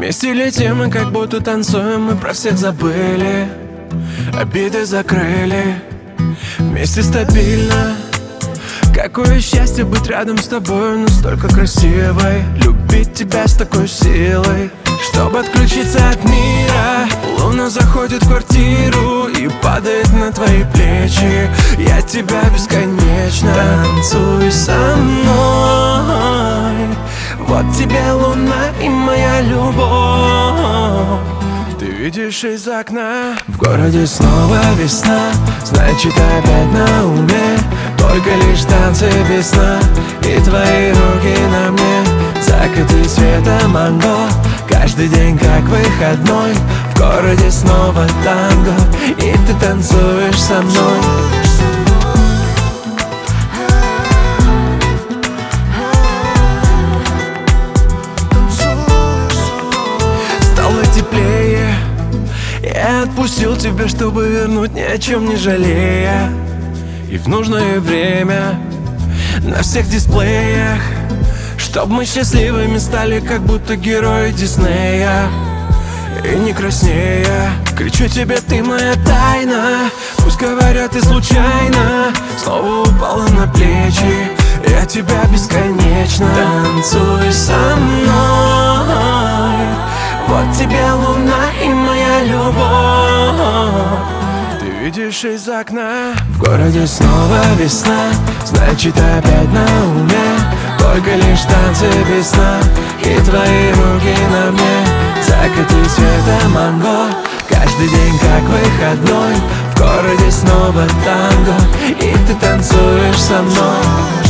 Вместе летим мы, как будто танцуем, мы про всех забыли, обиды закрыли. Вместе стабильно. Какое счастье быть рядом с тобой, настолько красивой. Любить тебя с такой силой, чтобы отключиться от мира. Луна заходит в квартиру и падает на твои плечи. Я тебя бесконечно. Танцуй со мной. Вот тебе луна и моя любовь. Ты видишь из окна. В городе снова весна, значит опять на уме. Только лишь танцы без сна и твои руки на мне. Закаты цвета манго, каждый день как выходной. В городе снова танго, и ты танцуешь со мной. Стало теплее, я отпустил тебя, чтобы вернуть, ни о чем не жалея. И в нужное время на всех дисплеях, чтоб мы счастливыми стали, как будто герои Диснея. И не краснея, кричу тебе, ты моя тайна. Пусть говорят, ты случайно снова упала на плечи. Я тебя бесконечно. Танцуй со мной. Вот тебе луна и моя любовь. Видишь из окна. В городе снова весна, значит опять на уме. Только лишь танцы без сна и твои руки на мне. Закаты цвета манго, каждый день как выходной. В городе снова танго, и ты танцуешь со мной.